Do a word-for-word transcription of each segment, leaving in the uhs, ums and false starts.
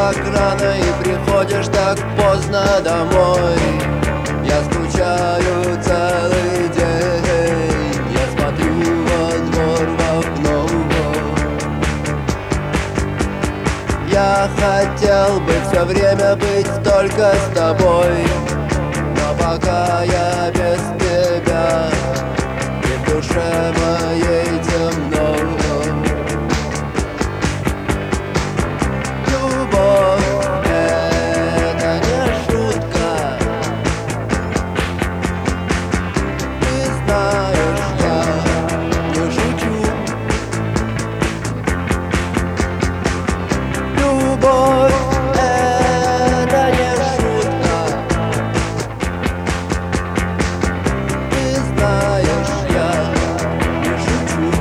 так рано и приходишь так поздно домой. Я скучаю целый день, я смотрю во двор в окно. Я хотел бы все время быть только с тобой, но пока я без тебя, и в душе моей темно. Любовь — это не шутка, ты знаешь, я не шучу. Любовь — это не шутка, ты знаешь, я не шучу.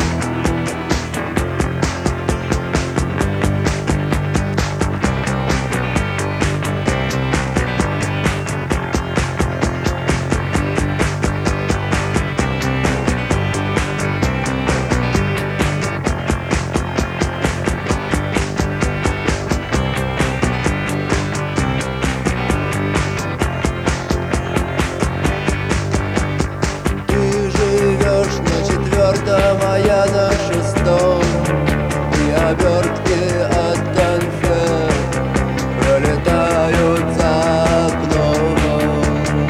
А я на шестом, и обертки от конфет пролетают за окном.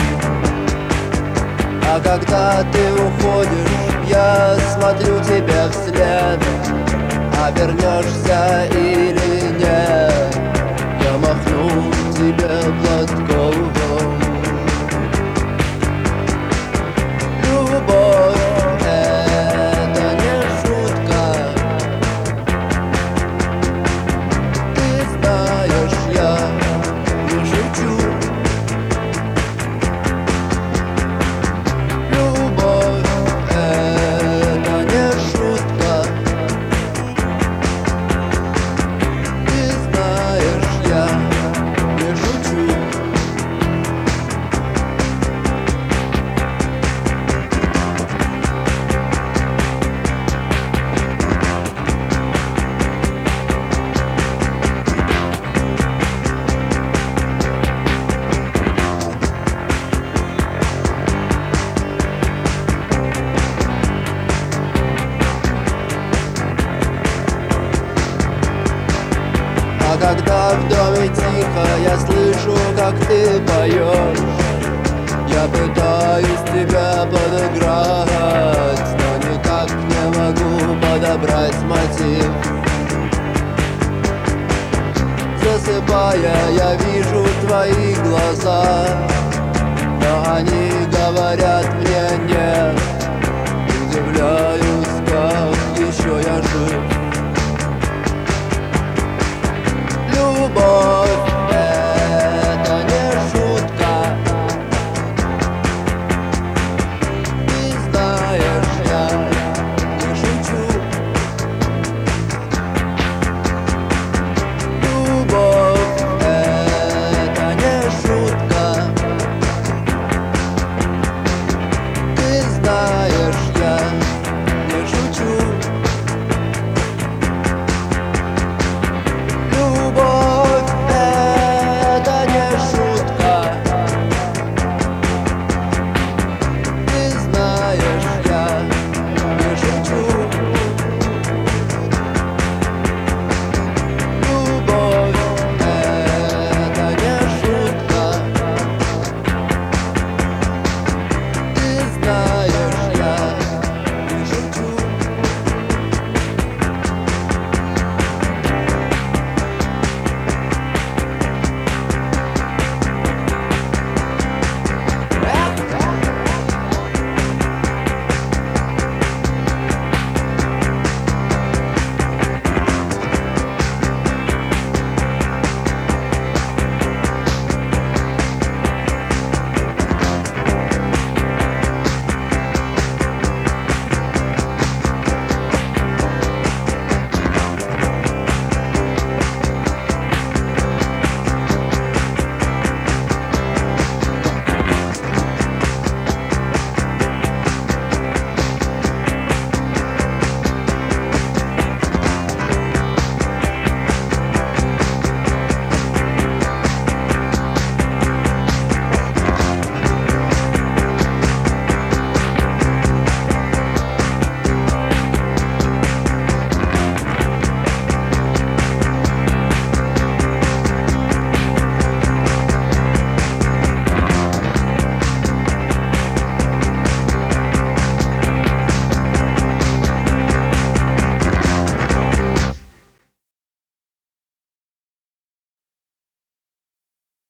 А когда ты уходишь, я смотрю тебе вслед. Обернешься или нет, я махну тебе платком. Любовь — это не шутка, ты знаешь, я не шучу. Любовь — это не шутка, ты знаешь, я не шучу. А когда в доме тихо, я слышу, как ты поешь. Я пытаюсь тебя подыграть, но никак не могу подобрать мотив. Засыпая, я вижу твои глаза, но они говорят мне: не